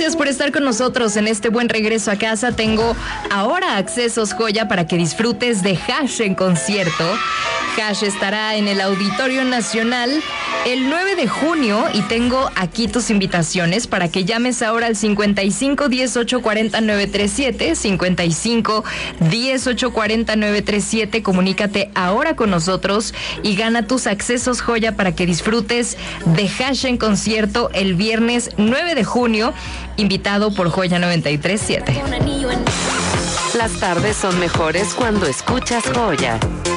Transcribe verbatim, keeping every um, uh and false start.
Gracias por estar con nosotros en este buen regreso a casa. Tengo ahora accesos Joya para que disfrutes de Hash en concierto. Hash estará en el Auditorio Nacional el nueve de junio y tengo aquí tus invitaciones para que llames ahora al cincuenta y cinco, diez, ocho, cuarenta, nueve treinta y siete, cincuenta y cinco, diez, ocho, cuarenta, nueve treinta y siete. Comunícate ahora con nosotros y gana tus accesos Joya para que disfrutes de Hash en concierto el viernes nueve de junio, invitado por Joya noventa y tres punto siete. Las tardes son mejores cuando escuchas Joya.